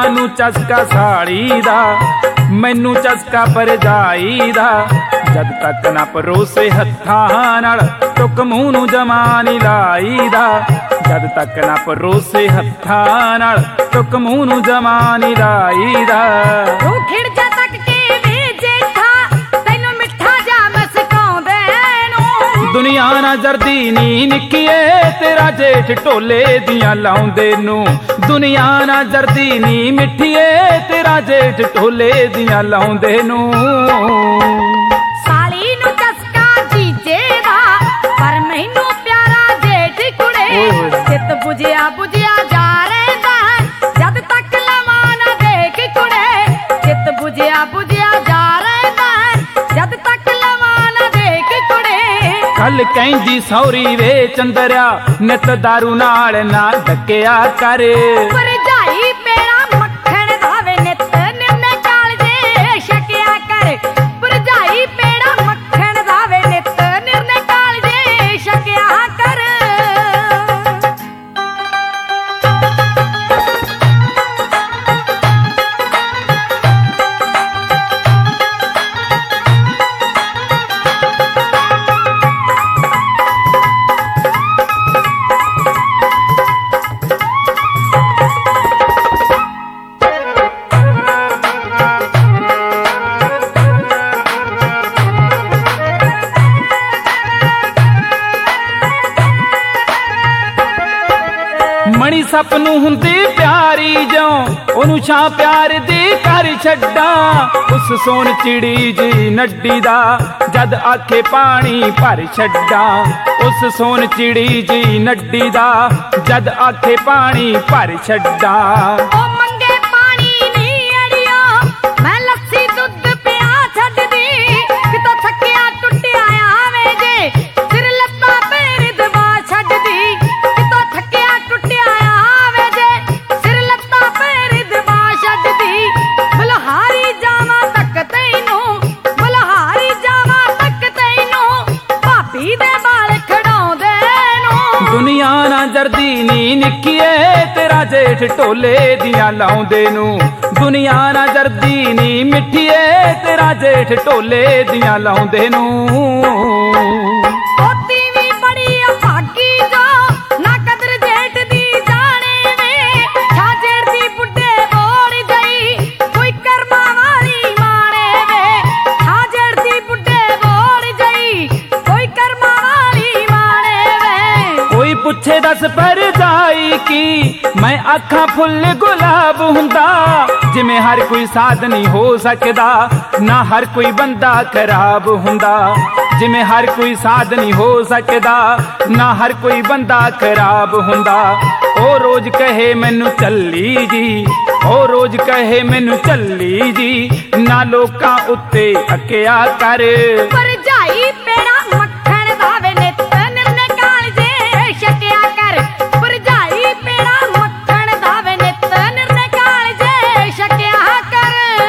ਨੂੰ ਚਸਕਾ ਸਾੜੀ ਦਾ, ਮੈਨੂੰ ਚਸਕਾ ਭਰਜਾਈ ਦਾ। ਜਦ ਤੱਕ ਨਾ ਪਰੋਸੇ ਹੱਥਾਂ ਨਾਲ ਟੁੱਕ ਮੂੰਹ ਨੂੰ ਜਮਾ ਨੀ ਲਾਈਦਾ। ਜਦ ਤੱਕ ਨਾ ਪਰੋਸੇ ਹੱਥਾਂ ਨਾਲ ਟੁੱਕ ਮੂੰਹ ਨੂੰ ਜਮਾ ਨੀ ਲਾਈਦਾ। ਤੂੰ ਖਿੜ ਜਾ ਤੱਕ ਕੇ ਵੇ ਜੇਠਾ, ਤੈਨੂੰ ਮਿੱਠਾ ਜਾ ਮਸਕਾਉਂਦੇ ਨੂੰ। ਦੁਨੀਆ ਨਾ ਜਰਦੀ ਨੀ ਨਿੱਕੀਏ, ਤੇਰਾ ਜੇਠ ਢੋਲੇ ਦੀਆਂ ਲਾਉਂਦੇ ਨੂੰ। ਦੁਨੀਆ ਨਾ ਜਰਦੀ ਨੀ ਮਿੱਠੀਏ, ਤੇਰਾ ਜੇਠ ਢੋਲੇ ਦੀਆਂ ਲਾਉਂਦੇ ਨੂੰ। ਸਾਲੀ ਨੂੰ ਚਸਕਾ ਜੀਜੇ ਦਾ, ਪਰ ਮੈਨੂੰ ਪਿਆਰਾ ਜੇਠ ਕੁੜੇ। ਚਿੱਤ ਬੁਝਿਆ ਬੁਝਿਆ ਜਾ ਰਹਿੰਦਾ, ਜਦ ਤੱਕ ਲਵਾਂ ਨਾ ਦੇਖ ਕੁੜੇ। ਚਿੱਤ ਬੁਝਿਆ ਬੁਝਿਆ ਜਾ ਰਹਿੰਦਾ, ਜਦ ਤੱਕ ਲਵਾਂ ਨਾ ਦੇਖ ਕੁੜੇ। ਕੱਲ ਕਹਿੰਦੀ ਸੌਰੀ ਵੇ ਚੰਦਰਿਆ, ਨਿਤ ਦਾਰੂ ਨਾਲ ਨਾ ਡੱਕਿਆ ਕਰ। ਭਰਜਾਈ ਪੇੜਾ ਮੱਖਣ ਦਾ ਵੇ, ਨਿਤ ਨਿਰਨੇ ਕਾਲਜੇ ਛਕਿਆ ਕਰ। ਭਰਜਾਈ ਪੇੜਾ ਮੱਖਣ ਦਾ ਵੇ, ਨਿਤ ਨਿਰਨੇ ਕਾਲਜੇ ਛਕਿਆ ਕਰ। ਮਣੀ ਸੱਪ ਨੂੰ ਹੁੰਦੀ ਪਿਆਰੀ ਜਿਉਂ, ਉਹਨੂੰ ਛਾਂ ਪਿਆਰ ਦੀ ਕਰ ਛੱਡਾਂ। ਉਸ ਸੋਨ ਚਿੜੀ ਜੀ ਨੱਡੀ ਦਾ, ਜਦ ਆਖੇ ਪਾਣੀ ਭਰ ਛੱਡਾਂ। ਉਸ ਸੋਨ ਚਿੜੀ ਜੀ ਨੱਡੀ ਦਾ, ਜਦ ਆਖੇ ਪਾਣੀ ਭਰ ਛੱਡਾਂ। ਉਹ ਮੰਗੇ ਪਾਣੀ ਨੀ ਅੜਿਓ, ਮੈਂ ਲੱਸੀ ਦੁੱਧ ਪਿਆ ਛੱਡਦੀ। ਕਿਤੋਂ ਥੱਕਿਆ ਟੁੱਟਿਆ ਆਵੇ ਜੇ, ਸਿਰ ਲੱਤਾਂ ਪੈਰ ਦਬਾ ਛੱਡਦੀ। ਕਿਤੋਂ ਥੱਕਿਆ ਟੁੱਟਿਆ ਆਵੇ ਜੇ, ਸਿਰ ਲੱਤਾਂ ਪੈਰ ਦਬਾ ਛੱਡਦੀ। ਬਲਹਾਰੀ ਜਾਵਾਂ ਤੱਕ ਤੈਨੂੰ, ਬਲਹਾਰੀ ਜਾਵਾਂ ਤੱਕ ਤੈਨੂੰ, ਭਾਬੀ ਦੇ ਵਾਲ ਖੜਾਉਂਦੇ ਨੂੰ। ਦੁਨੀਆ ਨਾ ਜਰਦੀ ਨੀ ਨਿੱਕੀਏ, ਤੇਰਾ ਜੇਠ ਢੋਲੇ ਦੀਆਂ ਲਾਉਂਦੇ ਨੂੰ। ਦੁਨੀਆ ਨਾ ਜਰਦੀ ਨੀ ਮਿੱਠੀਏ, ਤੇਰਾ ਜੇਠ ਢੋਲੇ ਦੀਆਂ ਲਾਉਂਦੇ ਨੂੰ। ਪੋਤੀ ਵੀ ਬੜੀ ਅਭਾਗੀ ਜੋ, ਨਾ ਕਦਰ ਜੇਠ ਦੀ ਜਾਣੇ ਵੇ। ਛਾਜੇੜ ਦੀ ਬੁੱਢੇ ਬੋਲ ਗਈ, ਕੋਈ ਕਰਮਾਂ ਵਾਲੀ ਮਾਣੇ ਵੇ। ਛਾਜੇੜ ਦੀ ਬੁੱਢੇ ਬੋਲ ਗਈ, ਕੋਈ ਕਰਮਾਂ ਵਾਲੀ ਮਾਣੇ ਵੇ। ਕੋਈ ਪੁੱਛੇ ਦੱਸ ਭਰਜਾਈ ਕੀ, ਮੈਂ ਆਖਾਂ ਫੁੱਲ ਗੁਲਾਬ ਹੁੰਦਾ। ਜਿਵੇਂ ਹਰ ਕੋਈ ਸਾਧ ਨਹੀਂ ਹੋ ਸਕਦਾ, ਨਾ ਹਰ ਕੋਈ ਬੰਦਾ ਖਰਾਬ ਹੁੰਦਾ। ਜਿਵੇਂ ਹਰ ਕੋਈ ਸਾਧ ਨਹੀਂ ਹੋ ਸਕਦਾ, ਨਾ ਹਰ ਕੋਈ ਬੰਦਾ ਖਰਾਬ ਹੁੰਦਾ। ਉਹ ਰੋਜ਼ ਕਹੇ ਮੈਨੂੰ ਚੱਲੀ ਜੀ, ਉਹ ਰੋਜ਼ ਕਹੇ ਮੈਨੂੰ ਚੱਲੀ ਜੀ, ਨਾ ਲੋਕਾਂ ਉੱਤੇ ਅੱਕਿਆ ਕਰ। ਭਰਜਾਈ ਪੇੜਾ ਮੱਖਣ ਦਾ ਵੇ, ਨਿਤ ਨਿਰਨੇ ਕਾਲਜੇ ਛਕਿਆ ਕਰ। ਭਰਜਾਈ ਪੇੜਾ ਮੱਖਣ ਦਾ ਵੇ, ਨਿਤ ਨਿਰਨੇ ਕਾਲਜੇ ਛਕਿਆ ਕਰ।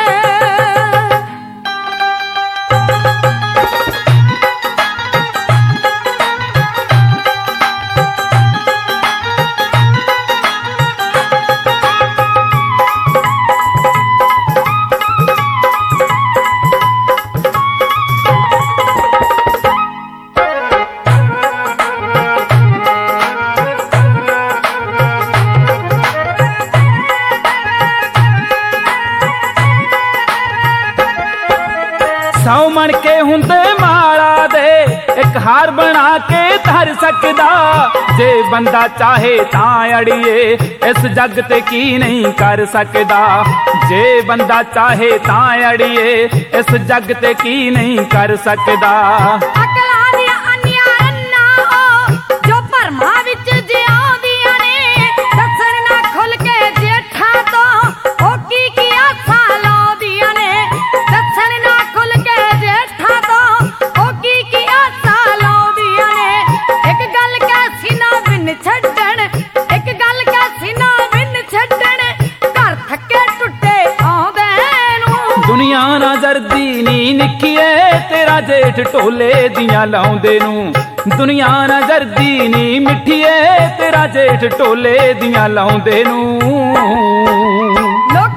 ਸੌ ਮਣ ਕੇ ਹੁੰਦੇ ਮਾਲਾ ਦੇ, ਇੱਕ ਹਾਰ ਬਣਾ ਕੇ ਧਰ ਸਕਦਾ। ਜੇ ਬੰਦਾ ਚਾਹੇ ਤਾਂ ਅੜੀਏ, ਇਸ ਜੱਗ ਤੇ ਕੀ ਨਹੀਂ ਕਰ ਸਕਦਾ। ਜੇ ਬੰਦਾ ਚਾਹੇ ਤਾਂ ਅੜੀਏ, ਇਸ ਜੱਗ ਤੇ ਕੀ ਨਹੀਂ ਕਰ ਸਕਦਾ। ਅਕਲਾਂ ਦੀਆਂ ਅੰਨੀਆਂ ਰੰਨਾਂ ਉਹ, ਜੋ ਭਰਮਾਂ ਵਿੱਚ ਜਿਉਂਦੀਆਂ ਨੇ। ਦੱਸਣ ਨਾ ਖੁੱਲ ਕੇ ਜੇਠਾਂ ਤੋਂ, ਉਹ ਕੀ ਆਸਾਂ ਲਾਉਂਦੀਆਂ ਨੇ। ਦੱਸਣ ਨਾ ਖੁੱਲ ਕੇ ਜੇਠਾਂ ਤੋਂ, ਉਹ ਕੀ ਆਸਾਂ ਲਾਉਂਦੀਆਂ ਨੇ। ਇੱਕ ਗੱਲ ਕਹਿ ਸੀਨਾ ਬਿਨ ਛੱਡਣ, ਇੱਕ ਗੱਲ ਕਹਿ ਸੀਨਾ ਬਿਨ ਛੱਡਣ, ਘਰ ਥੱਕੇ ਟੁੱਟੇ ਆਉਂਦੇ ਨੂੰ। ਦੁਨੀਆ ਨਾ ਜਰਦੀ ਨੀ ਨਿੱਕੀਏ, ਤੇਰਾ ਜੇਠ ਢੋਲੇ ਦੀਆਂ ਲਾਉਂਦੇ ਨੂੰ। ਦੁਨੀਆ ਨਾ ਜਰਦੀ ਨੀ ਮਿੱਠੀਏ, ਤੇਰਾ ਜੇਠ ਢੋਲੇ ਦੀਆਂ ਲਾਉਂਦੇ ਨੂੰ। ਲੋਕ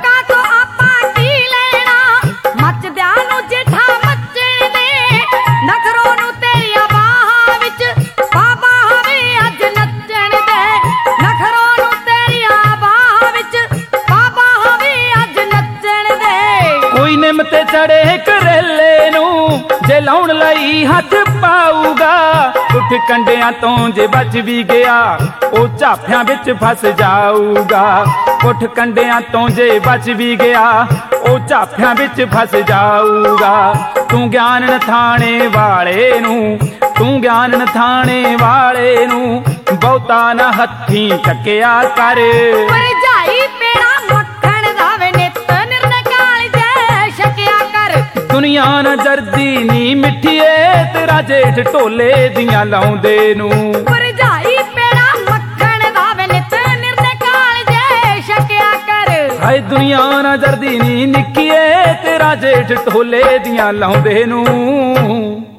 चढ़े करेले नू जे लाउण लई हथ पाऊगा उठ कंडियां तो जे बच भी गया ओ झाफियां विच फस जाऊगा उठ कंडियां तो जे बच भी गया ओ झाफियां विच फस जाऊगा तू ज्ञान नथाणे वाले नू तू ज्ञान नथाणे वाले नू बहुता न हथी चकिया कर परजाई पेड़ा मक्खण दावे नित निर्नकाल जै शकिया कर दुनिया न जरदी नी मिठिए तेरा जेठ ढोले दियां लाउंदे नू परजाई पेड़ा मक्खण दावे नित निर्नकाल जै शकिया कर हाय दुनिया न जरदी नी निक्किए तेरा जेठ ढोले दियां लाउंदे नू